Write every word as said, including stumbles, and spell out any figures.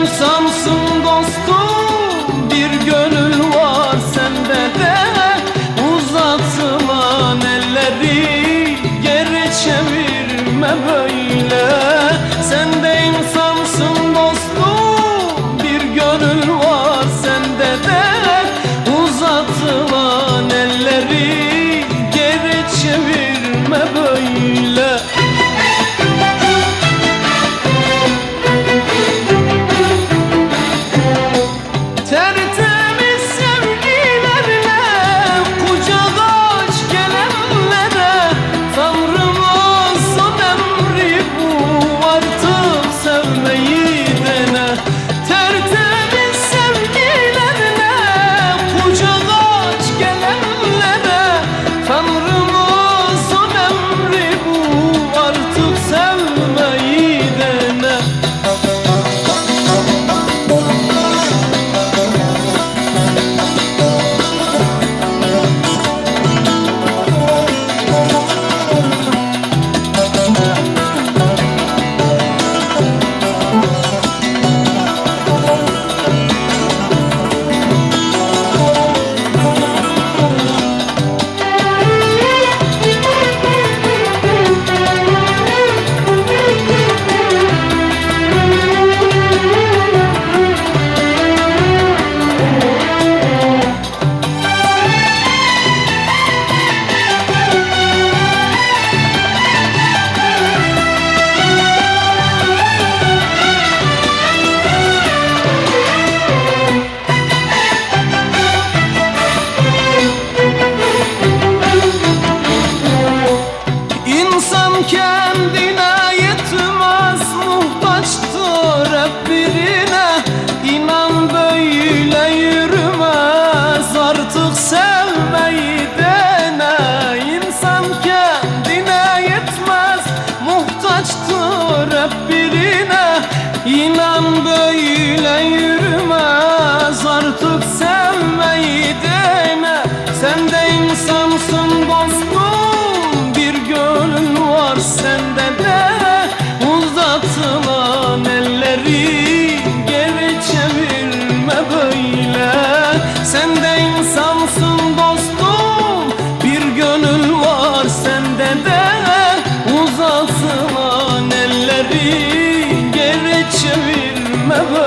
insansın dostum, bir gönül var sende de. Uzatılan elleri geri çevirme böyle. Sen de insansın dostum, bir gönül var sende de. Uzatılan elleri geri çevirme böyle. Tertemiz sevgilerle kucak aç gelenlere, Tanrımız son emri bu, artık sevmeyi dene. Tertemiz sevgilerle kucak aç gelenlere, Tanrımız son emri bu, artık sevmeyi dene. Kendine yetmez, muhtaçtır hep birine. İnan böyle yürümez, artık sevmeyi dene. İnsan kendine yetmez, muhtaçtır hep birine. İnan böyle yürümez, artık sevmeyi dene. Sen de insansın dostum, bir gönül var sende de. Uzatılan elleri geri çevirme böyle. Sen de insansın dostum, bir gönül var sende de. Uzatılan elleri geri çevirme böyle.